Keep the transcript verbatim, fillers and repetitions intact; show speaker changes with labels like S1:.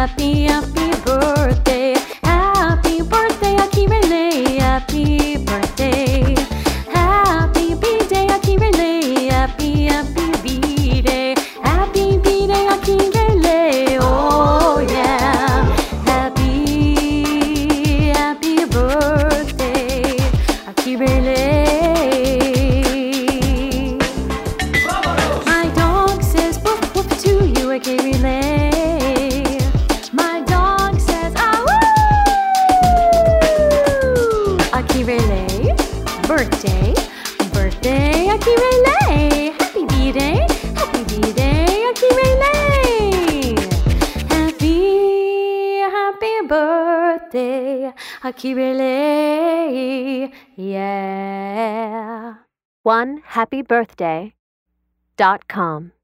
S1: happy, happy birthday. Happy birthday, Akirele. Happy birthday. Happy B-Day, Akirele. Happy, happy B-Day. Happy B-Day, Akirele. Oh yeah. Happy, happy birthday, Akirele. My dog says woof woof to you, Akirele. My dog says ah woo. Akirele, birthday, birthday, Akirele. Happy B-Day, happy B-Day, Akirele. Happy, happy birthday, Akirele. Yeah.
S2: one happy birthday dot com